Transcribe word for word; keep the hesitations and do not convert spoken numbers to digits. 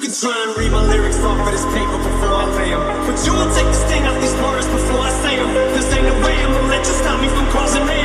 can try and read my lyrics off of this paper before I lay them, but you will take the sting out these words before I say them. Cause ain't no way I'm gonna let you stop me from causing me.